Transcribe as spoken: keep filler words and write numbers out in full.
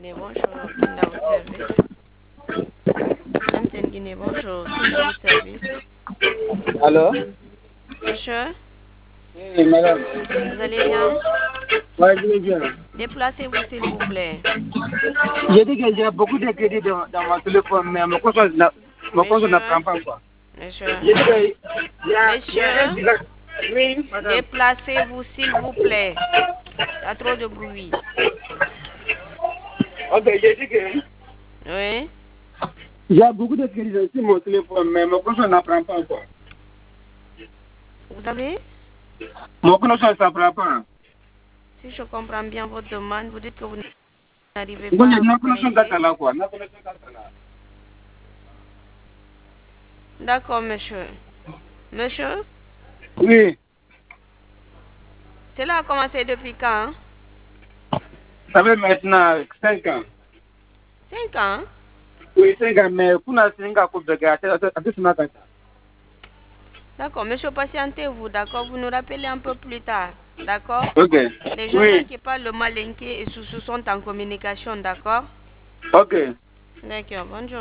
Guinée, bonjour. Qui est votre service? M T N Guinée, bonjour. Qui est votre service? Allô? Monsieur, Oui, madame. vous allez bien? Oui, je vais bien. Déplacez-vous, s'il vous plaît. J'ai dit que j'ai beaucoup de crédits dans, dans mon téléphone, mais mon compte n'a mon compte Monsieur, n'apprend pas quoi. monsieur, J'ai dit que il y a, il y a un monsieur, direct. Oui, madame. déplacez-vous, s'il vous plaît. Il y a trop de bruit. Ok, j'ai dit que Oui? il y a beaucoup de crédits sur mon téléphone, mais mon compte n'apprend pas quoi. Vous avez? Mon compte ne s'apprend pas. Si je comprends bien votre demande, vous dites que vous n'arrivez Donc, il y pas a à vous une connexion connecter. là quoi. Une connexion là. D'accord, monsieur. Monsieur, Oui, cela a commencé depuis quand? ça fait maintenant cinq ans. Cinq ans? Oui, cinq ans, mais pour la cinq ans, pour que à ce matin. D'accord, monsieur, patientez-vous, d'accord? Vous nous rappelez un peu plus tard, d'accord? Ok. Les gens là Oui, qui parlent le malinqué et sous sont en communication, d'accord? ok. D'accord, bonjour.